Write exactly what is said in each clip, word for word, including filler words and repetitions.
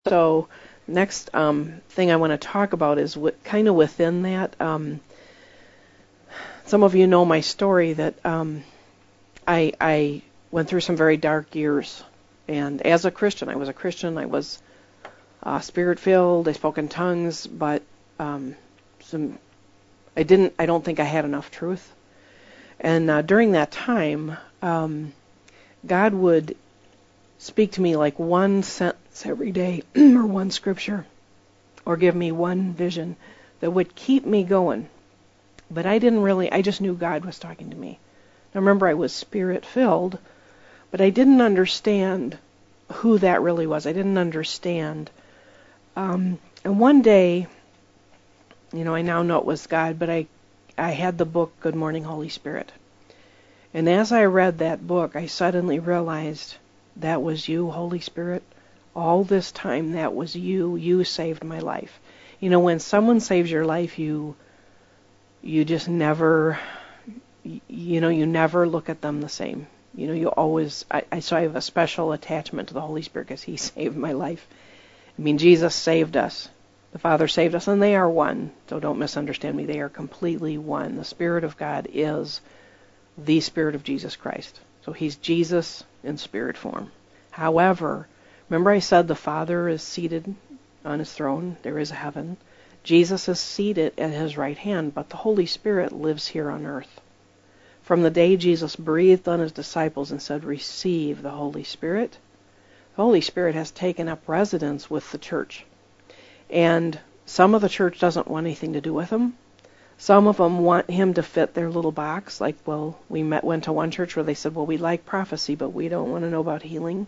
So next um, thing I want to talk about is what kind of within that. Um, some of you know my story that um, I, I went through some very dark years, and as a Christian, I was a Christian. I was uh, spirit-filled. I spoke in tongues, but um, some I didn't. I don't think I had enough truth. And uh, during that time, um, God would speak to me like one sentence every day, or one scripture, or give me one vision that would keep me going. But I didn't really, I just knew God was talking to me. Now remember, I was spirit-filled, but I didn't understand who that really was. I didn't understand. Um, and one day, you know, I now know it was God, but I, I had the book, Good Morning, Holy Spirit. And as I read that book, I suddenly realized that was you, Holy Spirit. All this time, that was you. You saved my life. You know, when someone saves your life, you you just never, you know, you never look at them the same. You know, you always, I, I so I have a special attachment to the Holy Spirit because He saved my life. I mean, Jesus saved us. The Father saved us, and they are one. So don't misunderstand me. They are completely one. The Spirit of God is the Spirit of Jesus Christ. So He's Jesus in spirit form. However, remember I said the Father is seated on His throne. There is a heaven. Jesus is seated at His right hand, but the Holy Spirit lives here on earth. From the day Jesus breathed on His disciples and said, "Receive the Holy Spirit," the Holy Spirit has taken up residence with the church. And some of the church doesn't want anything to do with Him. Some of them want Him to fit their little box. Like, well, we met, went to one church where they said, well, we like prophecy, but we don't want to know about healing.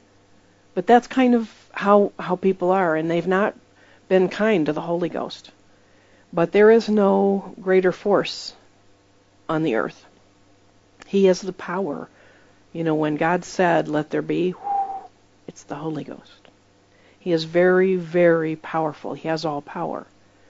But that's kind of how, how people are, and they've not been kind to the Holy Ghost. But there is no greater force on the earth. He has the power. You know, when God said, let there be, it's the Holy Ghost. He is very, very powerful. He has all power.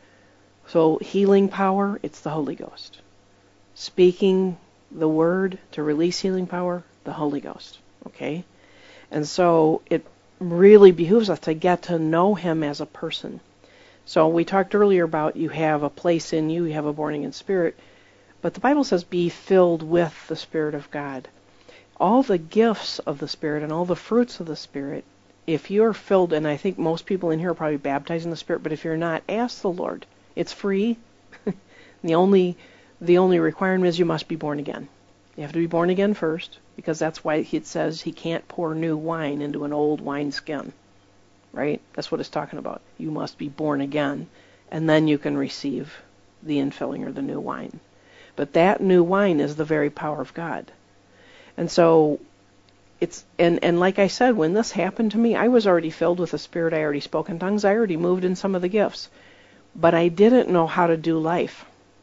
So healing power, it's the Holy Ghost. Speaking the word to release healing power, the Holy Ghost. Okay? And so it really behooves us to get to know Him as a person. So we talked earlier about you have a place in you, you have a born again spirit, but the Bible says be filled with the Spirit of God. All the gifts of the Spirit and all the fruits of the Spirit, if you're filled, and I think most people in here are probably baptized in the Spirit, but if you're not, ask the Lord. It's free. the only the only requirement is you must be born again. You have to be born again first, because that's why it says He can't pour new wine into an old wineskin. Right? That's what it's talking about. You must be born again, and then you can receive the infilling or the new wine. But that new wine is the very power of God. And so it's and, and like I said, when this happened to me, I was already filled with the Spirit. I already spoke in tongues. I already moved in some of the gifts. But I didn't know how to do life.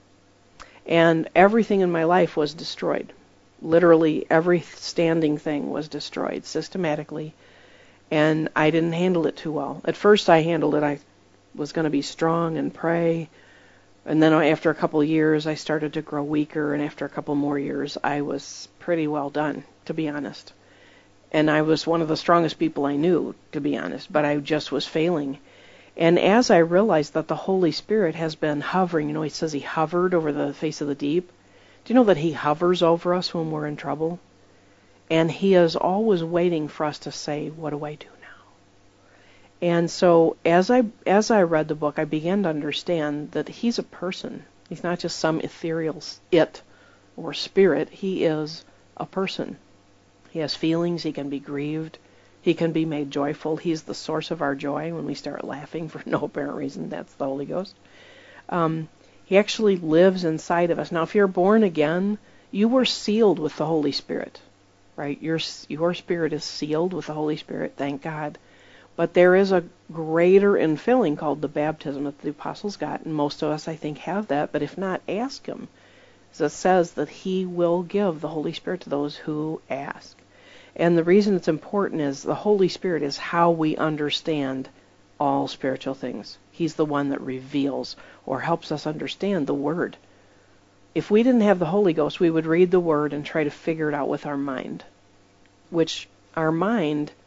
And everything in my life was destroyed. Literally every standing thing was destroyed systematically. And I didn't handle it too well. At first I handled it. I was going to be strong and pray. And then after a couple of years, I started to grow weaker. And after a couple more years, I was pretty well done, to be honest. And I was one of the strongest people I knew, to be honest. But I just was failing. And as I realized that the Holy Spirit has been hovering, you know, He says He hovered over the face of the deep. Do you know that He hovers over us when we're in trouble? And He is always waiting for us to say, what do I do now? And so as I as I read the book, I began to understand that He's a person. He's not just some ethereal it or spirit. He is a person. He has feelings. He can be grieved. He can be made joyful. He's the source of our joy when we start laughing for no apparent reason. That's the Holy Ghost. Um, he actually lives inside of us. Now, if you're born again, you were sealed with the Holy Spirit, right? Your, your spirit is sealed with the Holy Spirit, thank God. But there is a greater infilling called the baptism that the apostles got, and most of us, I think, have that. But if not, ask Him. As it says that He will give the Holy Spirit to those who ask. And the reason it's important is the Holy Spirit is how we understand all spiritual things. He's the one that reveals or helps us understand the Word. If we didn't have the Holy Ghost, we would read the Word and try to figure it out with our mind, which our mind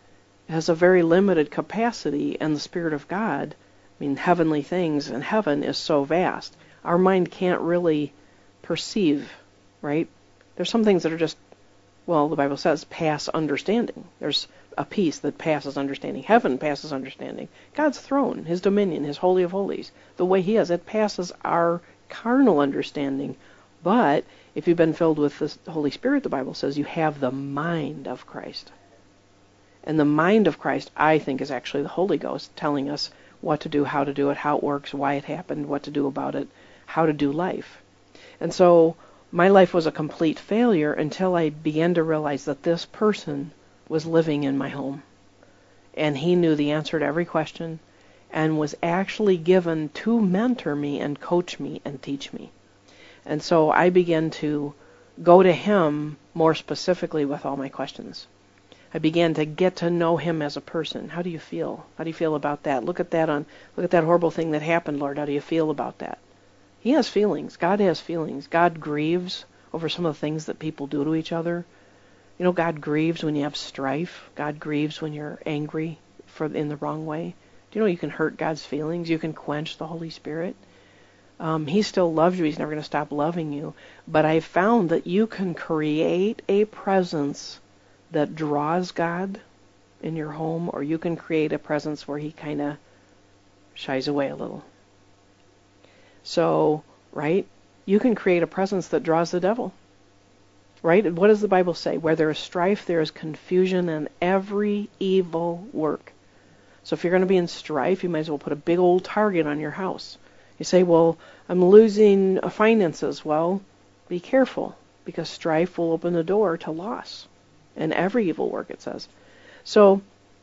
has a very limited capacity, and the Spirit of God, I mean, heavenly things and heaven is so vast. Our mind can't really perceive, right? There's some things that are just, well, the Bible says, pass understanding. There's a peace that passes understanding. Heaven passes understanding. God's throne, His dominion, His holy of holies, the way He is, it passes our carnal understanding. But if you've been filled with the Holy Spirit, the Bible says, you have the mind of Christ. And the mind of Christ, I think, is actually the Holy Ghost telling us what to do, how to do it, how it works, why it happened, what to do about it, how to do life. And so my life was a complete failure until I began to realize that this person was living in my home. And he knew the answer to every question and was actually given to mentor me and coach me and teach me. And so I began to go to him more specifically with all my questions. I began to get to know him as a person. How do you feel? How do you feel about that? Look at that on look at that horrible thing that happened, Lord. How do you feel about that? He has feelings. God has feelings. God grieves over some of the things that people do to each other. You know, God grieves when you have strife. God grieves when you're angry for in the wrong way. Do you know you can hurt God's feelings? You can quench the Holy Spirit. Um, he still loves you. He's never going to stop loving you. But I found that you can create a presence that draws God in your home, or you can create a presence where he kind of shies away a little. So, right, you can create a presence that draws the devil. Right? What does the Bible say? Where there is strife, there is confusion and every evil work. So if you're going to be in strife, you might as well put a big old target on your house. You say, well, I'm losing finances. Well, be careful, because strife will open the door to loss. And every evil work, it says. So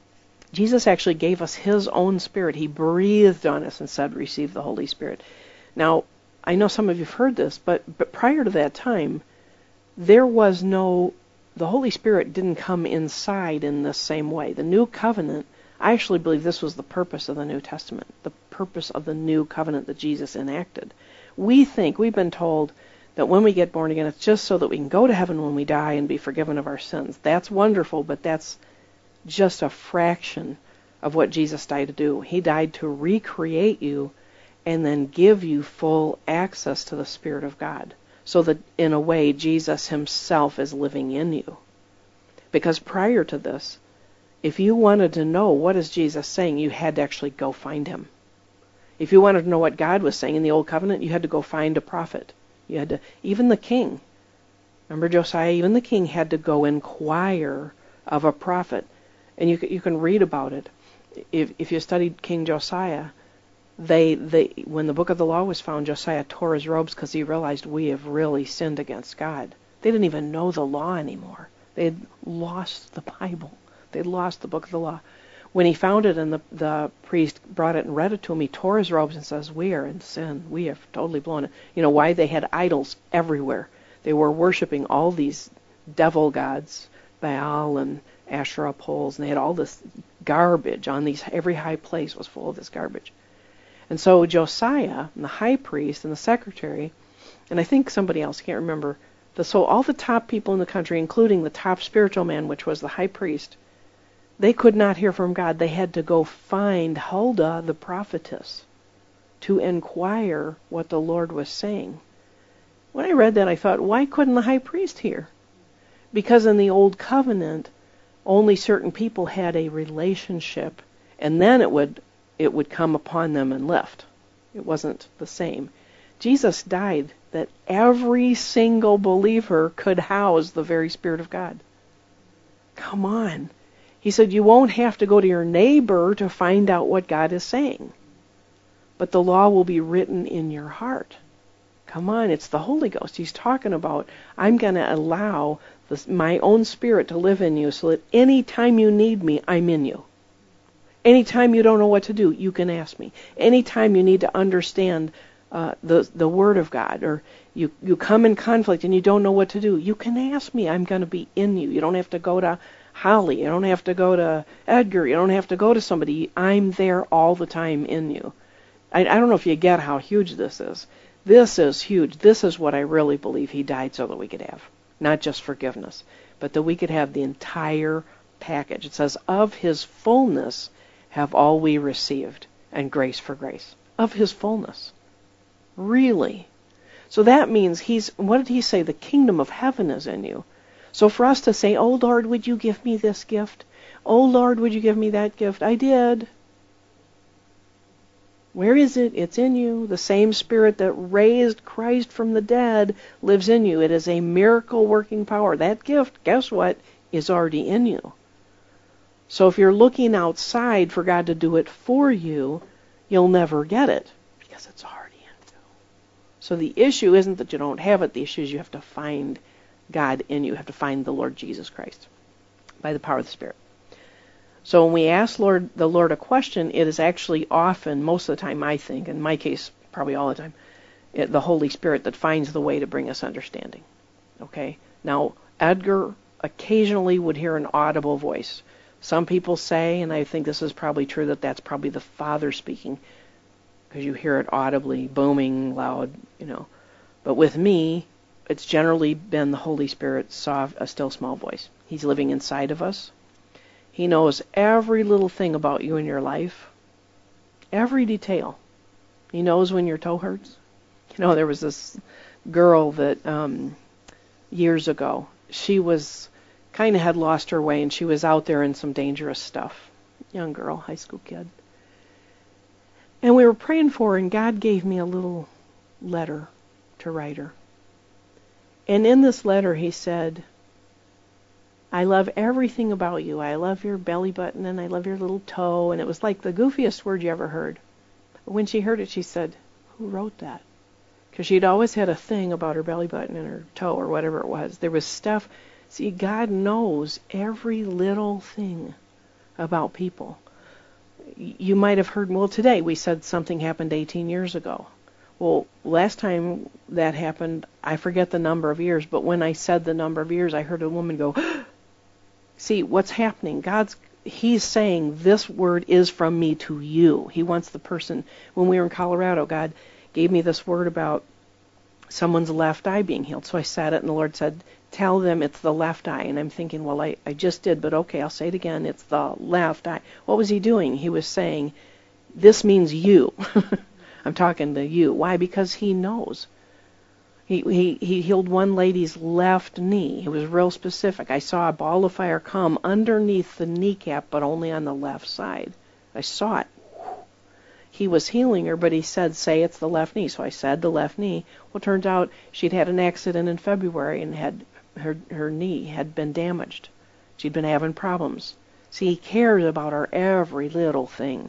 Jesus actually gave us his own Spirit. He breathed on us and said, receive the Holy Spirit. Now, I know some of you have heard this, but, but prior to that time, there was no, the Holy Spirit didn't come inside in the same way. The New Covenant, I actually believe this was the purpose of the New Testament, the purpose of the New Covenant that Jesus enacted. We think, we've been told that when we get born again, it's just so that we can go to heaven when we die and be forgiven of our sins. That's wonderful, but that's just a fraction of what Jesus died to do. He died to recreate you and then give you full access to the Spirit of God, so that in a way Jesus himself is living in you. Because prior to this, if you wanted to know what is Jesus saying, you had to actually go find him. If you wanted to know what God was saying in the Old Covenant, you had to go find a prophet. You had to, even the king, remember Josiah, even the king had to go inquire of a prophet. And you you can read about it. If if you studied King Josiah, they they when the book of the law was found, Josiah tore his robes because he realized we have really sinned against God. They didn't even know the law anymore. They had lost the Bible. They had lost the book of the law. When he found it and the, the priest brought it and read it to him, he tore his robes and says, we are in sin. We have totally blown it. You know why? They had idols everywhere. They were worshiping all these devil gods, Baal and Asherah poles, and they had all this garbage on these. Every high place was full of this garbage. And so Josiah, and the high priest, and the secretary, and I think somebody else, I can't remember, the, so all the top people in the country, including the top spiritual man, which was the high priest, they could not hear from God. They had to go find Huldah, the prophetess, to inquire what the Lord was saying. When I read that, I thought, why couldn't the high priest hear? Because in the Old Covenant, only certain people had a relationship, and then it would it would come upon them and lift. It wasn't the same. Jesus died that every single believer could house the very Spirit of God. Come on. He said you won't have to go to your neighbor to find out what God is saying. But the law will be written in your heart. Come on, it's the Holy Ghost. He's talking about, I'm going to allow this, my own Spirit to live in you so that any time you need me, I'm in you. Anytime you don't know what to do, you can ask me. Anytime you need to understand uh, the the Word of God, or you, you come in conflict and you don't know what to do, you can ask me. I'm going to be in you. You don't have to go to Holly. You don't have to go to Edgar. You don't have to go to somebody. I'm there all the time in you. I, I don't know if you get how huge this is. This is huge. This is what I really believe he died so that we could have. Not just forgiveness, but that we could have the entire package. It says, of his fullness have all we received, and grace for grace. Of his fullness. Really? So that means he's, what did he say? The kingdom of heaven is in you. So for us to say, oh Lord, would you give me this gift? Oh Lord, would you give me that gift? I did. Where is it? It's in you. The same Spirit that raised Christ from the dead lives in you. It is a miracle working power. That gift, guess what, is already in you. So if you're looking outside for God to do it for you, you'll never get it because it's already in you. So the issue isn't that you don't have it. The issue is you have to find God in you. You have to find the Lord Jesus Christ by the power of the Spirit. So when we ask Lord, the Lord a question, it is actually often, most of the time I think, in my case probably all the time, it, the Holy Spirit that finds the way to bring us understanding. Okay? Now, Edgar occasionally would hear an audible voice. Some people say, and I think this is probably true, that that's probably the Father speaking, because you hear it audibly, booming, loud, you know. But with me, it's generally been the Holy Spirit, soft, a still small voice. He's living inside of us. He knows every little thing about you in your life, every detail. He knows when your toe hurts. You know, there was this girl that um, years ago, she was kind of had lost her way, and she was out there in some dangerous stuff. Young girl, high school kid. And we were praying for her, and God gave me a little letter to write her. And in this letter, he said, I love everything about you. I love your belly button, and I love your little toe. And it was like the goofiest word you ever heard. When she heard it, she said, who wrote that? Because she'd always had a thing about her belly button and her toe or whatever it was. There was stuff. See, God knows every little thing about people. You might have heard, well, today we said something happened eighteen years ago. Well, last time that happened, I forget the number of years, but when I said the number of years, I heard a woman go, see, what's happening? God's, he's saying, this word is from me to you. He wants the person, when we were in Colorado, God gave me this word about someone's left eye being healed. So I said it, and the Lord said, tell them it's the left eye. And I'm thinking, well, I, I just did, but okay, I'll say it again. It's the left eye. What was he doing? He was saying, this means you. I'm talking to you. Why? Because he knows. He, he he healed one lady's left knee. It was real specific. I saw a ball of fire come underneath the kneecap, but only on the left side. I saw it. He was healing her, but he said, say it's the left knee. So I said the left knee. Well, it turns out she'd had an accident in February and had her her knee had been damaged. She'd been having problems. See, he cares about our every little thing.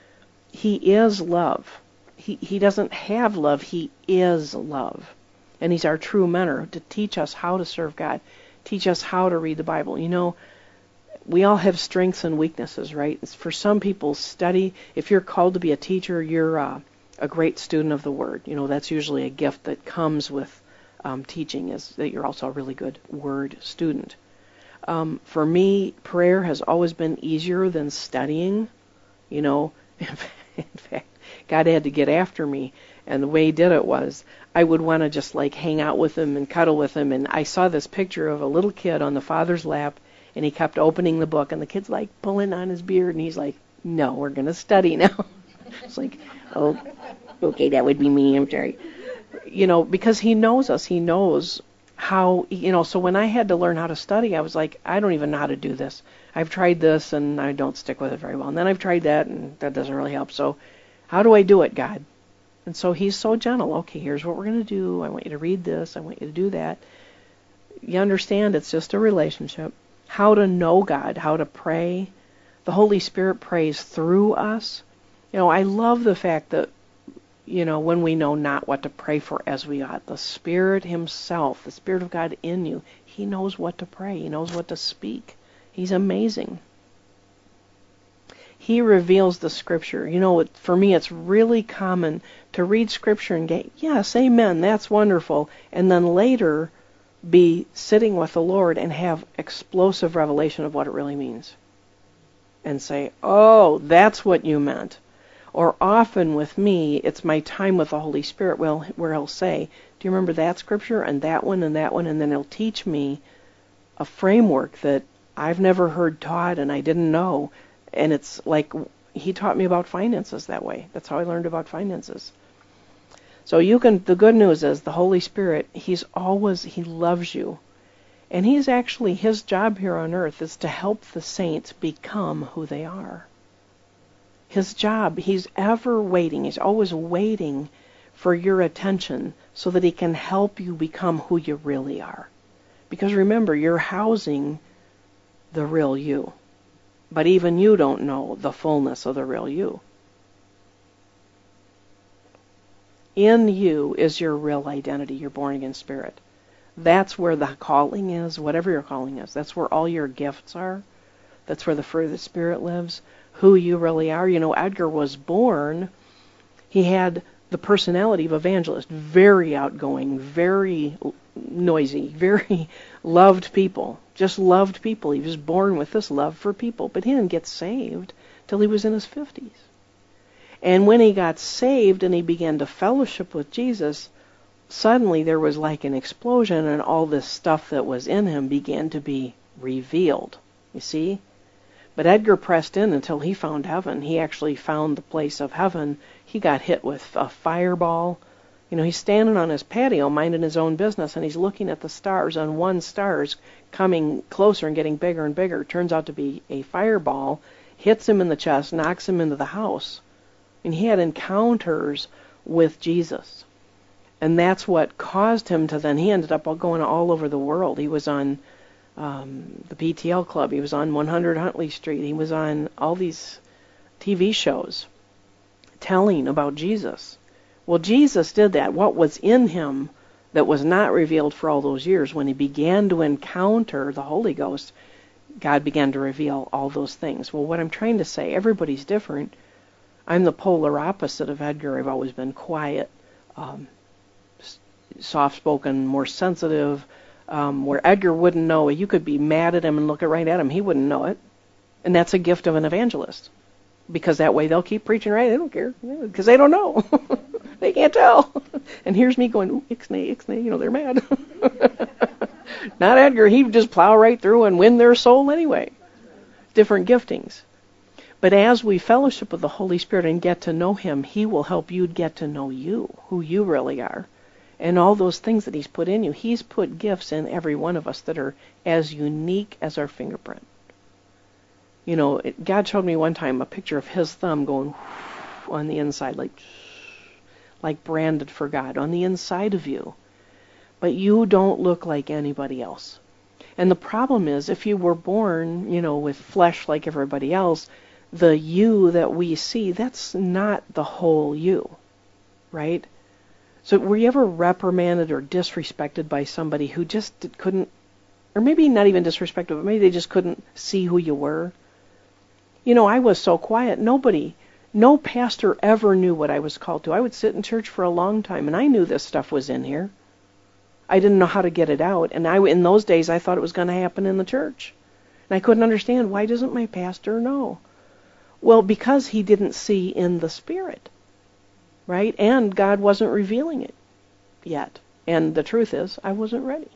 He is love. He he doesn't have love. He is love. And he's our true mentor to teach us how to serve God, teach us how to read the Bible. You know, we all have strengths and weaknesses, right? It's for some people, study. If you're called to be a teacher, you're uh, a great student of the Word. You know, that's usually a gift that comes with um, teaching, is that you're also a really good Word student. Um, for me, prayer has always been easier than studying. You know, in fact, God had to get after me. And the way he did it was, I would want to just like hang out with him and cuddle with him. And I saw this picture of a little kid on the father's lap, and he kept opening the book, and the kid's like pulling on his beard, and he's like, no, we're going to study now. It's like, oh, okay, that would be me, I'm sorry. You know, because he knows us. He knows how, you know, so when I had to learn how to study, I was like, I don't even know how to do this. I've tried this, and I don't stick with it very well. And then I've tried that, and that doesn't really help. So how do I do it, God? And so he's so gentle. Okay, here's what we're going to do. I want you to read this. I want you to do that. You understand it's just a relationship. How to know God, how to pray. The Holy Spirit prays through us. You know, I love the fact that, you know, when we know not what to pray for as we ought, the Spirit himself, the Spirit of God in you, he knows what to pray. He knows what to speak. He's amazing. He reveals the Scripture. You know, for me, it's really common to read Scripture and get, yes, amen, that's wonderful, and then later be sitting with the Lord and have explosive revelation of what it really means. And say, oh, that's what you meant. Or often with me, it's my time with the Holy Spirit where he'll, where he'll say, do you remember that Scripture and that one and that one? And then he'll teach me a framework that I've never heard taught, and I didn't know. And it's like he taught me about finances that way. That's how I learned about finances. So you can, the good news is the Holy Spirit, he's always, he loves you. And he's actually, his job here on earth is to help the saints become who they are. His job, he's ever waiting, he's always waiting for your attention so that he can help you become who you really are. Because remember, you're housing the real you. But even you don't know the fullness of the real you. In you is your real identity, your born-again spirit. That's where the calling is, whatever your calling is. That's where all your gifts are. That's where the fruit of the Spirit lives. Who you really are. You know, Edgar was born, he had the personality of evangelist. Very outgoing, very noisy, very loved people. Just loved people. He was born with this love for people. But he didn't get saved till he was in his fifties. And when he got saved and he began to fellowship with Jesus, suddenly there was like an explosion, and all this stuff that was in him began to be revealed. You see? But Edgar pressed in until he found heaven. He actually found the place of heaven. He got hit with a fireball. You know, he's standing on his patio minding his own business, and he's looking at the stars, and one star's coming closer and getting bigger and bigger. It turns out to be a fireball, hits him in the chest, knocks him into the house. And he had encounters with Jesus. And that's what caused him to then, he ended up going all over the world. He was on um, the P T L Club. He was on one hundred Huntley Street. He was on all these T V shows telling about Jesus. Well, Jesus did that. What was in him that was not revealed for all those years, when he began to encounter the Holy Ghost, God began to reveal all those things. Well, what I'm trying to say, everybody's different. I'm the polar opposite of Edgar. I've always been quiet, um, soft-spoken, more sensitive, um, where Edgar wouldn't know. You could be mad at him and look right at him. He wouldn't know it. And that's a gift of an evangelist. Because that way they'll keep preaching right. They don't care. Because they don't know. They can't tell. And here's me going, ooh, ixnay, ixnay. You know, they're mad. Not Edgar. He'd just plow right through and win their soul anyway. Different giftings. But as we fellowship with the Holy Spirit and get to know him, he will help you get to know you, who you really are. And all those things that he's put in you. He's put gifts in every one of us that are as unique as our fingerprint. You know, it, God showed me one time a picture of his thumb going on the inside, like, like branded for God, on the inside of you. But you don't look like anybody else. And the problem is, if you were born, you know, with flesh like everybody else, the you that we see, that's not the whole you, right? So were you ever reprimanded or disrespected by somebody who just couldn't, or maybe not even disrespected, but maybe they just couldn't see who you were? You know, I was so quiet. Nobody, no pastor ever knew what I was called to. I would sit in church for a long time, and I knew this stuff was in here. I didn't know how to get it out, and I, in those days, I thought it was going to happen in the church. And I couldn't understand, why doesn't my pastor know? Well, because he didn't see in the Spirit, right? And God wasn't revealing it yet. And the truth is, I wasn't ready.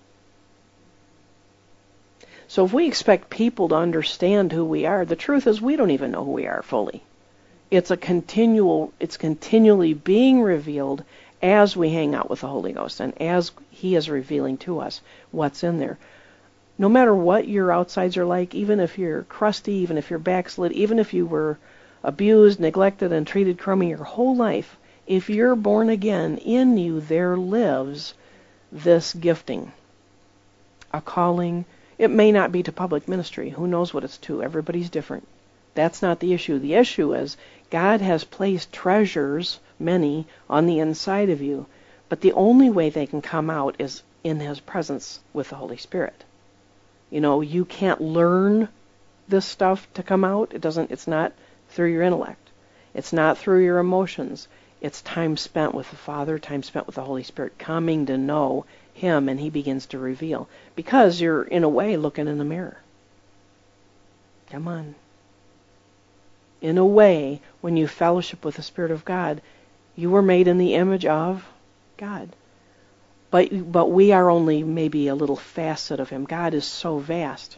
So if we expect people to understand who we are, the truth is we don't even know who we are fully. It's a continual, it's continually being revealed as we hang out with the Holy Ghost and as he is revealing to us what's in there. No matter what your outsides are like, even if you're crusty, even if you're backslid, even if you were abused, neglected, and treated crummy your whole life, if you're born again, in you there lives this gifting, a calling. It may not be to public ministry. Who knows what it's to? Everybody's different. That's not the issue. The issue is God has placed treasures, many, on the inside of you, but the only way they can come out is in his presence with the Holy Spirit. You know, you can't learn this stuff to come out. It doesn't, it's not through your intellect. It's not through your emotions. It's time spent with the Father, time spent with the Holy Spirit, coming to know him, and he begins to reveal. Because you're, in a way, looking in the mirror. Come on. In a way, when you fellowship with the Spirit of God, you were made in the image of God. But but we are only maybe a little facet of him. God is so vast.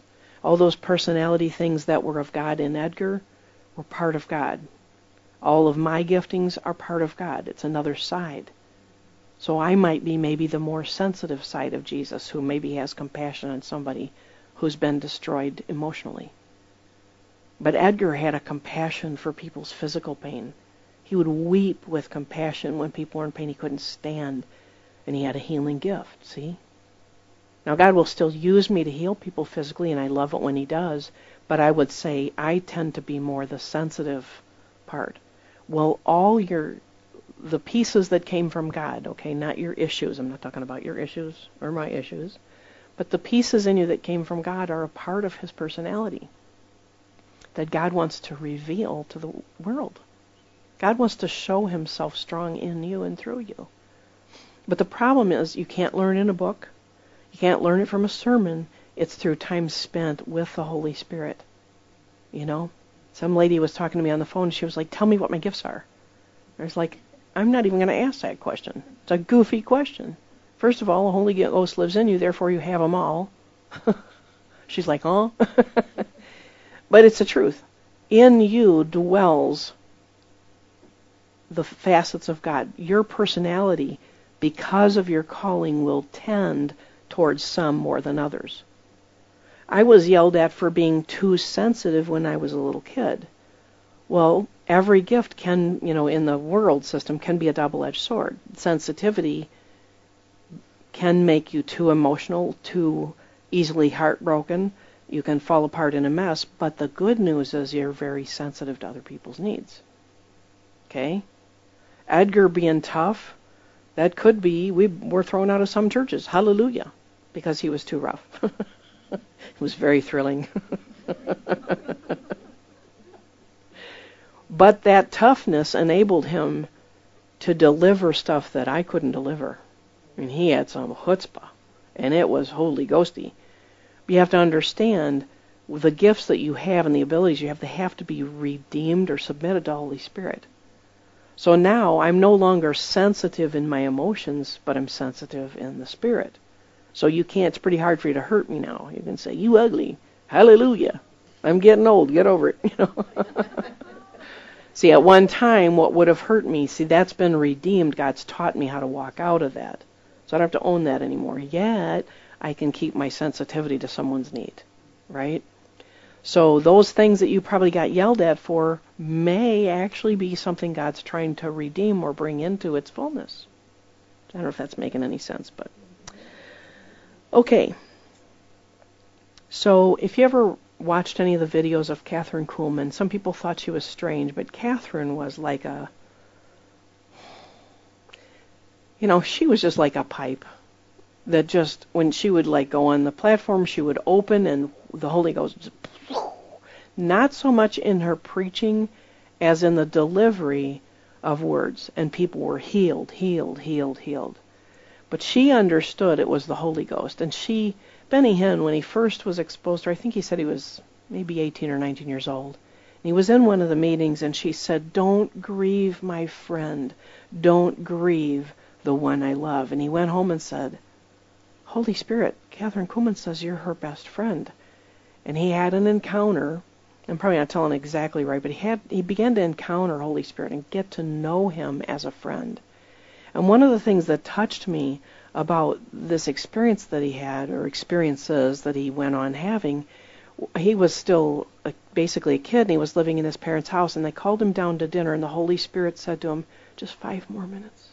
All those personality things that were of God in Edgar were part of God. All of my giftings are part of God. It's another side. So I might be maybe the more sensitive side of Jesus, who maybe has compassion on somebody who's been destroyed emotionally. But Edgar had a compassion for people's physical pain. He would weep with compassion when people were in pain he couldn't stand, and he had a healing gift, see? Now God will still use me to heal people physically, and I love it when he does, but I would say I tend to be more the sensitive part. Well, all your, the pieces that came from God, okay, not your issues, I'm not talking about your issues or my issues, but the pieces in you that came from God are a part of his personality that God wants to reveal to the world. God wants to show himself strong in you and through you. But the problem is you can't learn in a book. You can't learn it from a sermon. It's through time spent with the Holy Spirit. You know? Some lady was talking to me on the phone. She was like, tell me what my gifts are. I was like, I'm not even going to ask that question. It's a goofy question. First of all, the Holy Ghost lives in you, therefore you have them all. She's like, huh? But it's the truth. In you dwells the facets of God. Your personality, because of your calling, will tend towards some more than others. I was yelled at for being too sensitive when I was a little kid. Well, every gift can, you know, in the world system can be a double-edged sword. Sensitivity can make you too emotional, too easily heartbroken. You can fall apart in a mess, but the good news is you're very sensitive to other people's needs. Okay? Edgar being tough, that could be, we were thrown out of some churches. Hallelujah. Because he was too rough. It was very thrilling. But that toughness enabled him to deliver stuff that I couldn't deliver. I mean, he had some chutzpah, and it was Holy Ghosty. You have to understand the gifts that you have and the abilities you have, they have to be redeemed or submitted to the Holy Spirit. So now I'm no longer sensitive in my emotions, but I'm sensitive in the Spirit. So you can't, it's pretty hard for you to hurt me now. You can say, you ugly, hallelujah. I'm getting old, get over it. You know. See, at one time, what would have hurt me, see, that's been redeemed. God's taught me how to walk out of that. So I don't have to own that anymore. Yet, I can keep my sensitivity to someone's need, right? So those things that you probably got yelled at for may actually be something God's trying to redeem or bring into its fullness. I don't know if that's making any sense, but... Okay. So if you ever watched any of the videos of Kathryn Kuhlman, some people thought she was strange, but Kathryn was like a... You know, she was just like a pipe. That just, when she would like go on the platform, she would open and the Holy Ghost just, not so much in her preaching as in the delivery of words. And people were healed, healed, healed, healed. But she understood it was the Holy Ghost. And she, Benny Hinn, when he first was exposed to her, I think he said he was maybe eighteen or nineteen years old. And he was in one of the meetings and she said, don't grieve my friend. Don't grieve the one I love. And he went home and said, Holy Spirit, Kathryn Kuhlman says you're her best friend. And he had an encounter. I'm probably not telling exactly right, but he had he began to encounter Holy Spirit and get to know him as a friend. And one of the things that touched me about this experience that he had, or experiences that he went on having, he was still a, basically a kid, and he was living in his parents' house, and they called him down to dinner, and the Holy Spirit said to him, just five more minutes.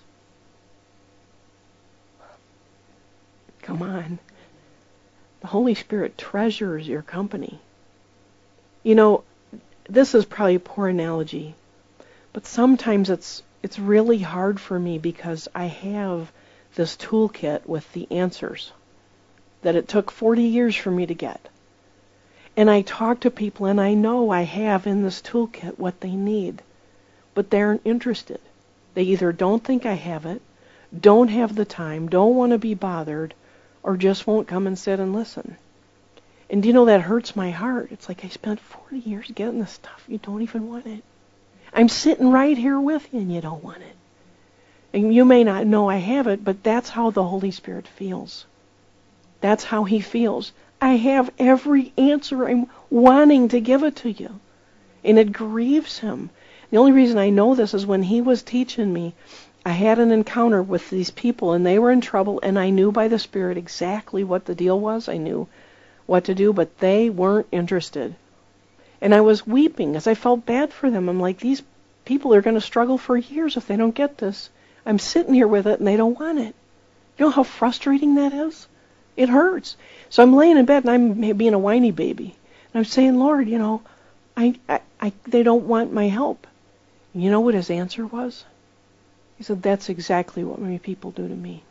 Come on. The Holy Spirit treasures your company. You know, this is probably a poor analogy, but sometimes it's it's really hard for me because I have this toolkit with the answers that it took forty years for me to get. And I talk to people and I know I have in this toolkit what they need, but they aren't interested. They either don't think I have it, don't have the time, don't want to be bothered, or just won't come and sit and listen. And do you know, that hurts my heart. It's like I spent forty years getting this stuff. You don't even want it. I'm sitting right here with you and you don't want it. And you may not know I have it, but that's how the Holy Spirit feels. That's how he feels. I have every answer. I'm wanting to give it to you. And it grieves him. The only reason I know this is when he was teaching me, I had an encounter with these people, and they were in trouble, and I knew by the Spirit exactly what the deal was. I knew what to do, but they weren't interested. And I was weeping as I felt bad for them. I'm like, these people are going to struggle for years if they don't get this. I'm sitting here with it, and they don't want it. You know how frustrating that is? It hurts. So I'm laying in bed, and I'm being a whiny baby. And I'm saying, Lord, you know, I, I, I, they don't want my help. And you know what his answer was? He said, that's exactly what my people do to me.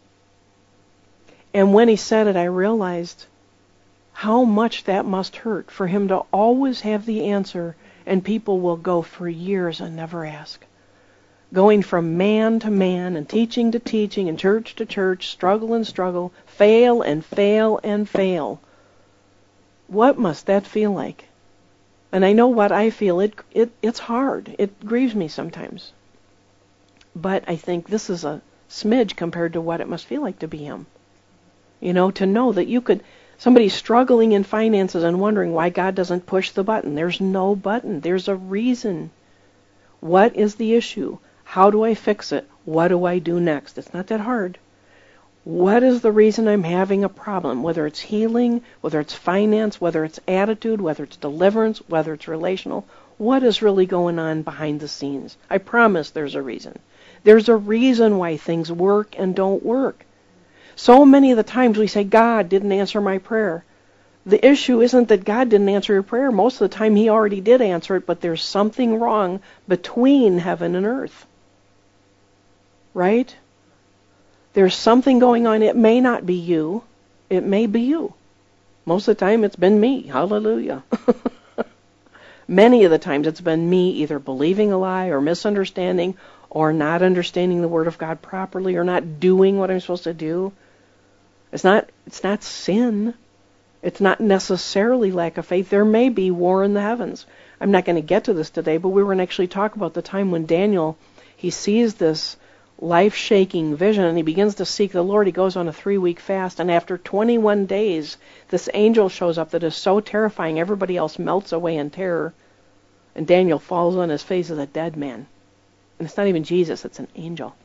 And when he said it, I realized how much that must hurt for him to always have the answer, and people will go for years and never ask. Going from man to man and teaching to teaching and church to church, struggle and struggle, fail and fail and fail. What must that feel like? And I know what I feel. It, it it's hard. It grieves me sometimes. But I think this is a smidge compared to what it must feel like to be him. You know, to know that you could, somebody's struggling in finances and wondering why God doesn't push the button. There's no button. There's a reason. What is the issue? How do I fix it? What do I do next? It's not that hard. What is the reason I'm having a problem? Whether it's healing, whether it's finance, whether it's attitude, whether it's deliverance, whether it's relational. What is really going on behind the scenes? I promise there's a reason. There's a reason why things work and don't work. So many of the times we say, God didn't answer my prayer. The issue isn't that God didn't answer your prayer. Most of the time he already did answer it, but there's something wrong between heaven and earth. Right? There's something going on. It may not be you. It may be you. Most of the time it's been me. Hallelujah. Many of the times it's been me either believing a lie or misunderstanding or not understanding the Word of God properly or not doing what I'm supposed to do. It's not, it's not sin. It's not necessarily lack of faith. There may be war in the heavens. I'm not going to get to this today, but we were going to actually talk about the time when Daniel, he sees this life-shaking vision, and he begins to seek the Lord. He goes on a three-week fast, and after twenty-one days, this angel shows up that is so terrifying, everybody else melts away in terror, and Daniel falls on his face as a dead man. And it's not even Jesus, it's an angel.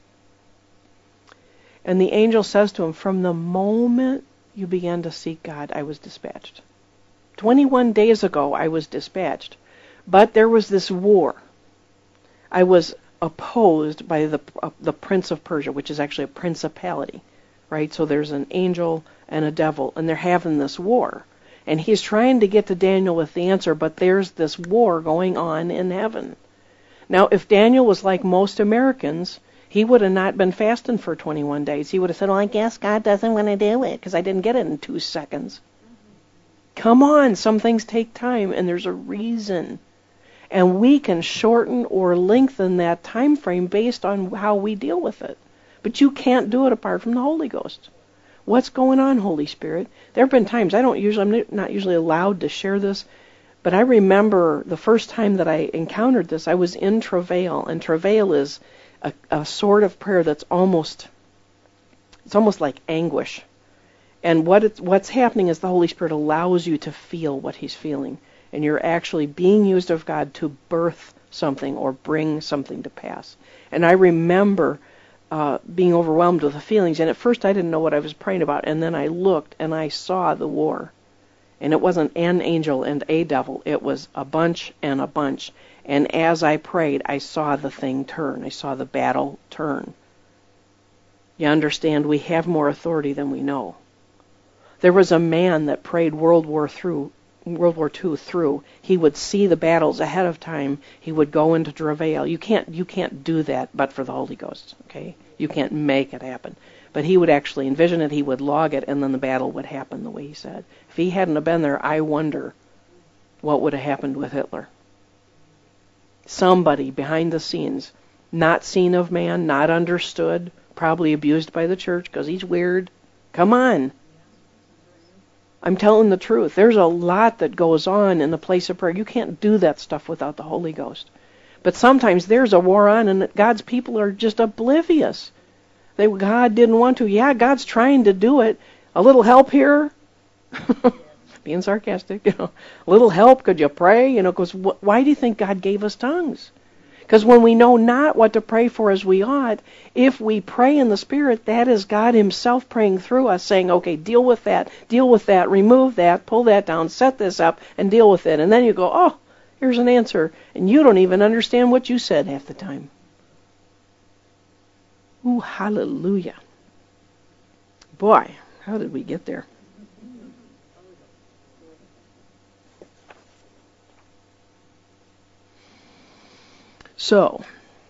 And the angel says to him, from the moment you began to seek God, I was dispatched. twenty-one days ago, I was dispatched. But there was this war. I was opposed by the uh, the prince of Persia, which is actually a principality, right? So there's an angel and a devil, and they're having this war. And he's trying to get to Daniel with the answer, but there's this war going on in heaven. Now, if Daniel was like most Americans, he would have not been fasting for twenty-one days. He would have said, well, I guess God doesn't want to do it because I didn't get it in two seconds. Come on, some things take time, and there's a reason. And we can shorten or lengthen that time frame based on how we deal with it. But you can't do it apart from the Holy Ghost. What's going on, Holy Spirit? There have been times, I don't usually, I'm not usually allowed to share this, but I remember the first time that I encountered this, I was in travail, and travail is a, a sort of prayer that's almost, it's almost like anguish. And what it's, what's happening is the Holy Spirit allows you to feel what he's feeling. And you're actually being used of God to birth something or bring something to pass. And I remember uh, being overwhelmed with the feelings. And at first I didn't know what I was praying about. And then I looked and I saw the war. And it wasn't an angel and a devil. It was a bunch and a bunch. And as I prayed, I saw the thing turn. I saw the battle turn. You understand, we have more authority than we know. There was a man that prayed World War through World War Two through. He would see the battles ahead of time. He would go into travail. You can't you can't do that but for the Holy Ghost, okay? You can't make it happen. But he would actually envision it, he would log it, and then the battle would happen the way he said. If he hadn't have been there, I wonder what would have happened with Hitler. Somebody behind the scenes, not seen of man, not understood, probably abused by the church because he's weird. Come on. I'm telling the truth. There's a lot that goes on in the place of prayer. You can't do that stuff without the Holy Ghost. But sometimes there's a war on and God's people are just oblivious. They, God didn't want to. Yeah, God's trying to do it. A little help here, Being sarcastic, you know. A little help, could you pray? You know, because wh- why do you think God gave us tongues? Because when we know not what to pray for as we ought, if we pray in the Spirit, that is God Himself praying through us, saying, okay, deal with that, deal with that, remove that, pull that down, set this up, and deal with it. And then you go, oh, here's an answer. And you don't even understand what you said half the time. Ooh, hallelujah. Boy, how did we get there? So,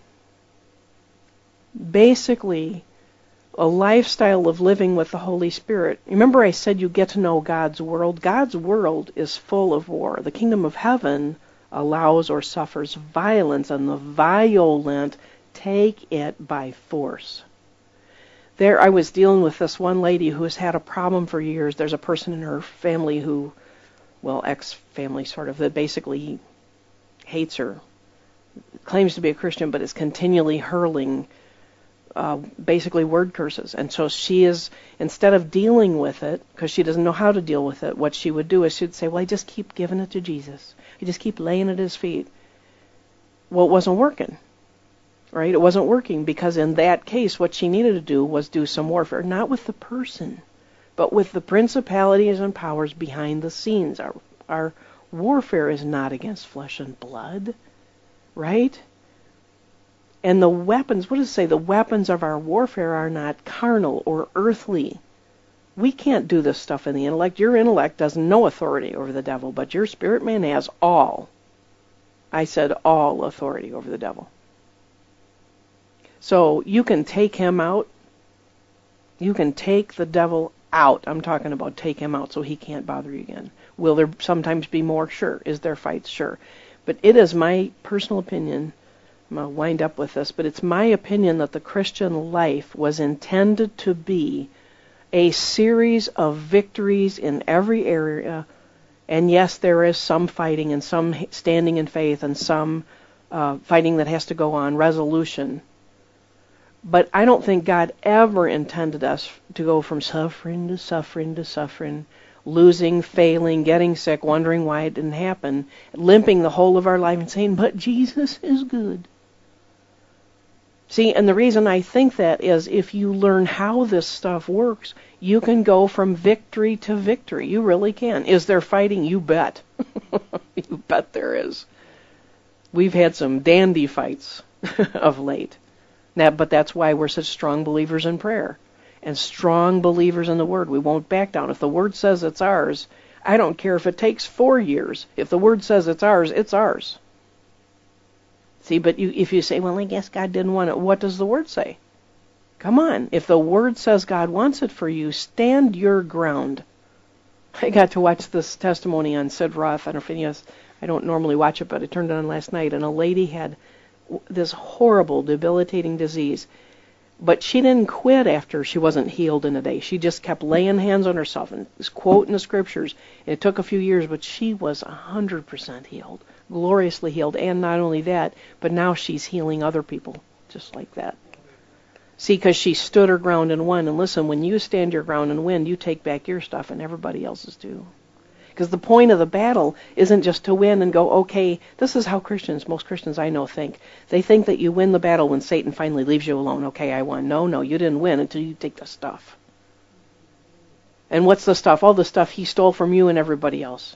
basically, a lifestyle of living with the Holy Spirit. Remember I said you get to know God's world? God's world is full of war. The kingdom of heaven allows or suffers violence, and the violent take it by force. There, I was dealing with this one lady who has had a problem for years. There's a person in her family who, well, ex-family sort of, that basically hates her. Claims to be a Christian, but is continually hurling uh, basically word curses. And so she is, instead of dealing with it, because she doesn't know how to deal with it, what she would do is she'd say, well, I just keep giving it to Jesus. I just keep laying it at His feet. Well, it wasn't working. Right? It wasn't working because in that case, what she needed to do was do some warfare, not with the person, but with the principalities and powers behind the scenes. Our, our warfare is not against flesh and blood. Right? And the weapons, what does it say? The weapons of our warfare are not carnal or earthly. We can't do this stuff in the intellect. Your intellect has no authority over the devil, but your spirit man has all. I said all authority over the devil. So you can take him out. You can take the devil out. I'm talking about take him out so he can't bother you again. Will there sometimes be more? Sure. Is there fights? Sure. But it is my personal opinion, I'm going to wind up with this, but it's my opinion that the Christian life was intended to be a series of victories in every area. And yes, there is some fighting and some standing in faith and some uh, fighting that has to go on, resolution. But I don't think God ever intended us to go from suffering to suffering to suffering, losing, failing, getting sick, wondering why it didn't happen, limping the whole of our life and saying, but Jesus is good. See, and the reason I think that is if you learn how this stuff works, you can go from victory to victory. You really can. Is there fighting? You bet. You bet there is. We've had some dandy fights of late. Now, but that's why we're such strong believers in prayer and strong believers in the Word. We won't back down. If the Word says it's ours, I don't care if it takes four years. If the Word says it's ours, it's ours. See, but you, if you say, well, I guess God didn't want it, what does the Word say? Come on. If the Word says God wants it for you, stand your ground. I got to watch this testimony on Sid Roth. I don't know if any of us, I don't normally watch it, but I turned it on last night, and a lady had this horrible, debilitating disease. But she didn't quit after she wasn't healed in a day. She just kept laying hands on herself and was quoting the scriptures. And it took a few years, but she was one hundred percent healed, gloriously healed. And not only that, but now she's healing other people just like that. See, because she stood her ground and won. And listen, when you stand your ground and win, you take back your stuff and everybody else's too. Because the point of the battle isn't just to win and go, okay, this is how Christians, most Christians I know think. They think that you win the battle when Satan finally leaves you alone. Okay, I won. No, no, you didn't win until you take the stuff. And what's the stuff? All the stuff he stole from you and everybody else.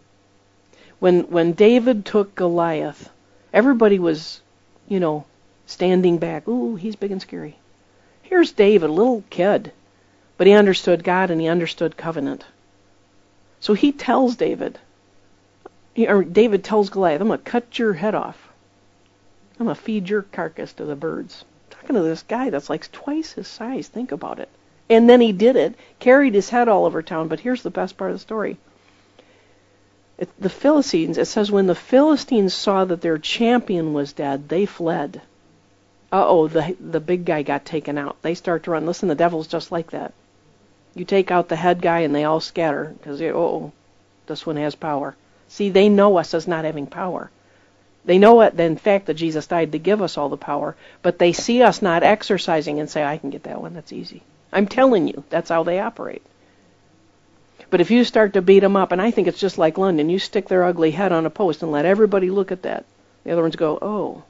When when David took Goliath, everybody was, you know, standing back. Ooh, he's big and scary. Here's David, a little kid. But he understood God and he understood covenant. So he tells David, or David tells Goliath, I'm going to cut your head off. I'm going to feed your carcass to the birds. I'm talking to this guy that's like twice his size. Think about it. And then he did it, carried his head all over town. But here's the best part of the story. It, the Philistines, it says when the Philistines saw that their champion was dead, they fled. Uh-oh, the, the big guy got taken out. They start to run. Listen, the devil's just like that. You take out the head guy and they all scatter because, oh, this one has power. See, they know us as not having power. They know it, in fact, that Jesus died to give us all the power, but they see us not exercising and say, I can get that one, that's easy. I'm telling you, that's how they operate. But if you start to beat them up, and I think it's just like London, you stick their ugly head on a post and let everybody look at that. The other ones go, oh.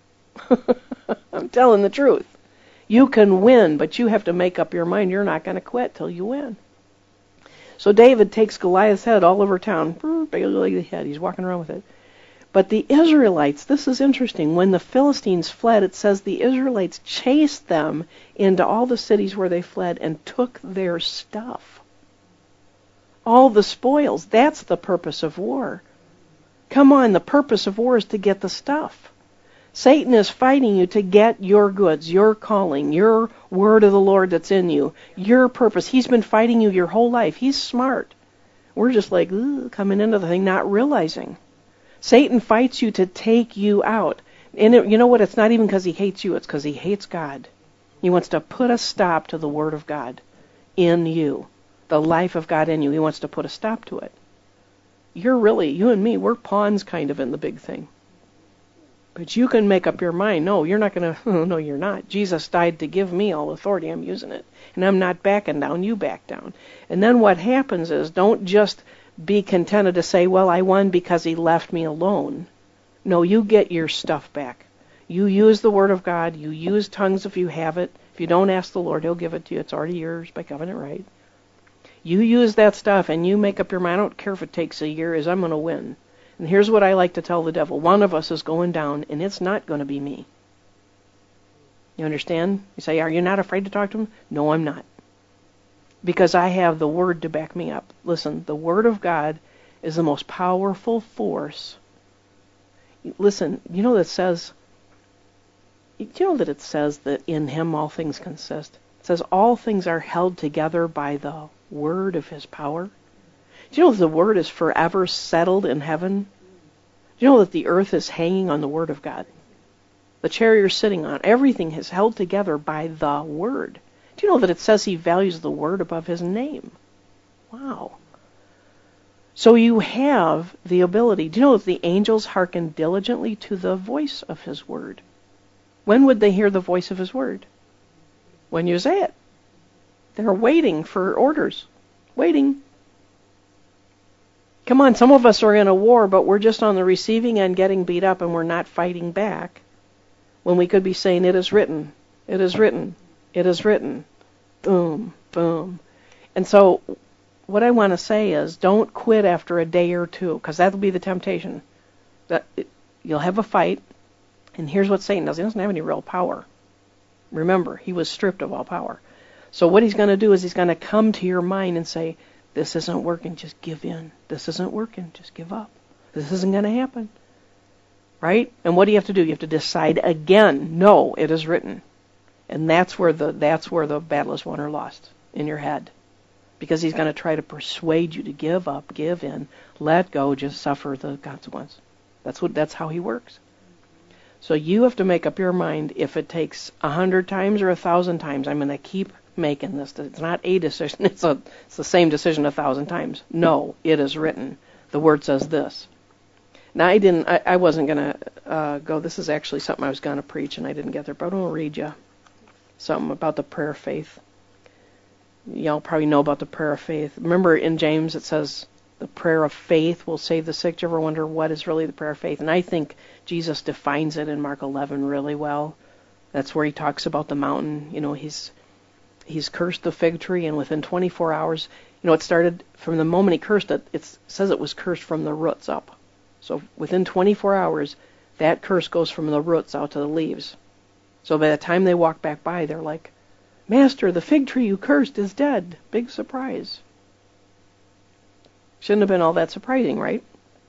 I'm telling the truth. You can win, but you have to make up your mind you're not going to quit till you win. So David takes Goliath's head all over town. Big ugly head. He's walking around with it. But the Israelites, this is interesting. When the Philistines fled, it says the Israelites chased them into all the cities where they fled and took their stuff. All the spoils. That's the purpose of war. Come on, the purpose of war is to get the stuff. Satan is fighting you to get your goods, your calling, your word of the Lord that's in you, your purpose. He's been fighting you your whole life. He's smart. We're just like, ooh, coming into the thing, not realizing. Satan fights you to take you out. And it, you know what? It's not even because he hates you. It's because he hates God. He wants to put a stop to the word of God in you, the life of God in you. He wants to put a stop to it. You're really, you and me, we're pawns kind of in the big thing. But you can make up your mind, no, you're not going to, no, you're not. Jesus died to give me all authority. I'm using it. And I'm not backing down. You back down. And then what happens is, don't just be contented to say, well, I won because he left me alone. No, you get your stuff back. You use the word of God. You use tongues if you have it. If you don't ask the Lord, he'll give it to you. It's already yours by covenant right. You use that stuff and you make up your mind. I don't care if it takes a year, is I'm going to win. And here's what I like to tell the devil. One of us is going down, and it's not going to be me. You understand? You say, are you not afraid to talk to him? No, I'm not. Because I have the word to back me up. Listen, the word of God is the most powerful force. Listen, you know that it says, you know that it says that in him all things consist? It says all things are held together by the word of his power. Do you know that the word is forever settled in heaven? Do you know that the earth is hanging on the word of God? The chair you're sitting on, everything is held together by the word. Do you know that it says he values the word above his name? Wow. So you have the ability. Do you know that the angels hearken diligently to the voice of his word? When would they hear the voice of his word? When you say it. They're waiting for orders. Waiting. Come on, some of us are in a war, but we're just on the receiving end getting beat up and we're not fighting back. When we could be saying, it is written, it is written, it is written. Boom, boom. And so what I want to say is, don't quit after a day or two, because that'll be the temptation. That it, you'll have a fight, and here's what Satan does. He doesn't have any real power. Remember, he was stripped of all power. So what he's going to do is he's going to come to your mind and say, this isn't working, just give in. This isn't working, just give up. This isn't going to happen. Right? And what do you have to do? You have to decide again, no, it is written. And that's where the that's where the battle is won or lost, in your head. Because he's going to try to persuade you to give up, give in, let go, just suffer the consequence. That's what that's how he works. So you have to make up your mind, if it takes a hundred times or a thousand times, I'm going to keep making this. It's not a decision. It's a it's the same decision a thousand times. No, it is written. The word says this. Now I didn't. I, I wasn't going to uh, go. This is actually something I was going to preach, and I didn't get there. But I'm going to read you something about the prayer of faith. Y'all probably know about the prayer of faith. Remember in James it says the prayer of faith will save the sick. Do you ever wonder what is really the prayer of faith? And I think Jesus defines it in Mark eleven really well. That's where he talks about the mountain. You know, he's he's cursed the fig tree, and within twenty-four hours, you know, it started from the moment he cursed it. It says it was cursed from the roots up. So within twenty-four hours, that curse goes from the roots out to the leaves. So by the time they walk back by, they're like, Master, the fig tree you cursed is dead. Big surprise. Shouldn't have been all that surprising, right?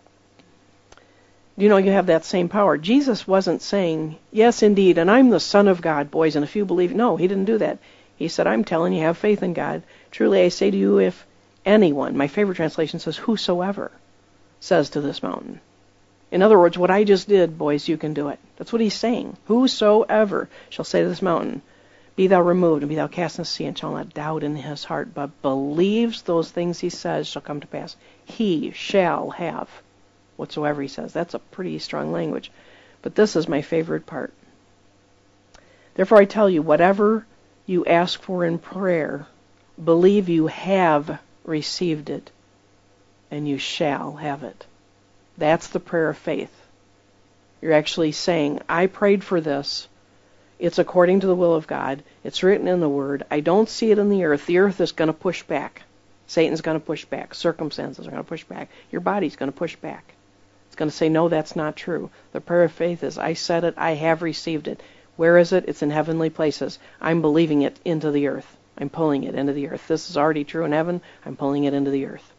You know, you have that same power. Jesus wasn't saying, yes, indeed, and I'm the Son of God, boys, and if you believe... No, he didn't do that. He said, I'm telling you, have faith in God. Truly, I say to you, if anyone, my favorite translation says, whosoever, says to this mountain. In other words, what I just did, boys, you can do it. That's what he's saying. Whosoever shall say to this mountain, be thou removed, and be thou cast in the sea, and shall not doubt in his heart, but believes those things he says shall come to pass. He shall have whatsoever he says. That's a pretty strong language. But this is my favorite part. Therefore I tell you, whatever you ask for in prayer, believe you have received it, and you shall have it. That's the prayer of faith. You're actually saying, I prayed for this. It's according to the will of God. It's written in the Word. I don't see it in the earth. The earth is going to push back. Satan's going to push back. Circumstances are going to push back. Your body's going to push back. It's going to say, no, that's not true. The prayer of faith is, I said it, I have received it. Where is it? It's in heavenly places. I'm believing it into the earth. I'm pulling it into the earth. This is already true in heaven. I'm pulling it into the earth.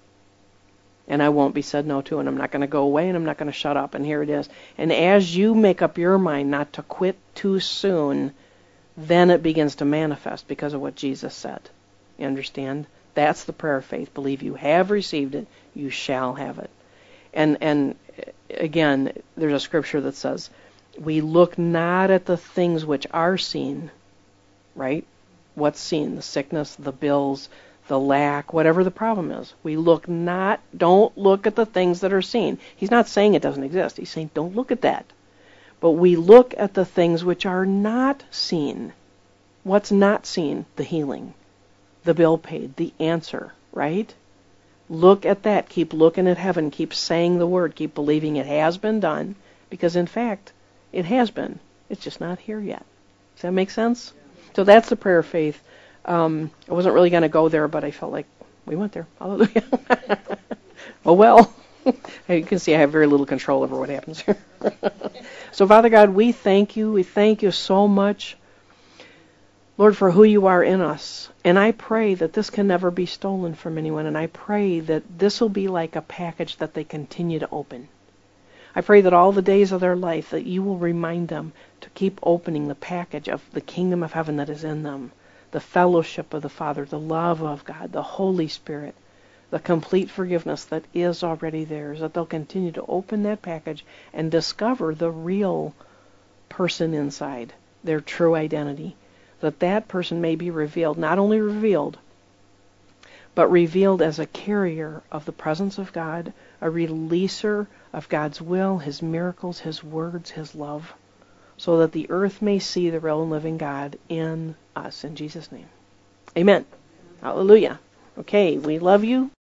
And I won't be said no to, and I'm not going to go away, and I'm not going to shut up, and here it is. And as you make up your mind not to quit too soon, then it begins to manifest because of what Jesus said. You understand? That's the prayer of faith. Believe you have received it, you shall have it. And and again, there's a scripture that says, we look not at the things which are seen, right? What's seen? The sickness, the bills, the lack, whatever the problem is. We look not, don't look at the things that are seen. He's not saying it doesn't exist. He's saying don't look at that. But we look at the things which are not seen. What's not seen? The healing, the bill paid, the answer, right? Look at that. Keep looking at heaven. Keep saying the word. Keep believing it has been done. Because in fact, it has been. It's just not here yet. Does that make sense? So that's the prayer of faith. Um, I wasn't really going to go there, but I felt like we went there. Hallelujah. Oh, well. You can see I have very little control over what happens here. So, Father God, we thank you. We thank you so much, Lord, for who you are in us. And I pray that this can never be stolen from anyone. And I pray that this will be like a package that they continue to open. I pray that all the days of their life that you will remind them to keep opening the package of the kingdom of heaven that is in them. The fellowship of the Father, the love of God, the Holy Spirit, the complete forgiveness that is already theirs, that they'll continue to open that package and discover the real person inside, their true identity, that that person may be revealed, not only revealed, but revealed as a carrier of the presence of God, a releaser of God's will, His miracles, His words, His love, so that the earth may see the real and living God in us. In Jesus' name. Amen. Hallelujah. Okay, we love you.